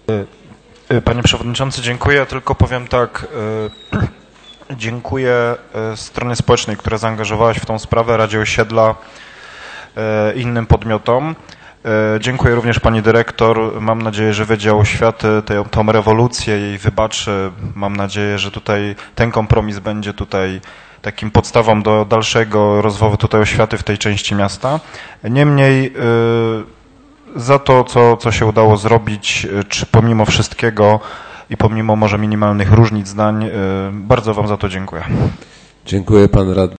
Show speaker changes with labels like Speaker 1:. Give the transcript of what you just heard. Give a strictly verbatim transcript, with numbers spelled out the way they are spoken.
Speaker 1: Panie Przewodniczący, dziękuję. Ja tylko powiem tak, dziękuję stronie społecznej, która zaangażowała się w tą sprawę, Radzie Osiedla, innym podmiotom. Dziękuję również pani dyrektor. Mam nadzieję, że Wydział Oświaty tę, tą rewolucję jej wybaczy. Mam nadzieję, że tutaj ten kompromis będzie tutaj takim podstawą do dalszego rozwoju tutaj oświaty w tej części miasta. Niemniej za to, co, co się udało zrobić, czy pomimo wszystkiego i pomimo może minimalnych różnic zdań, bardzo wam za to dziękuję.
Speaker 2: Dziękuję pan radny.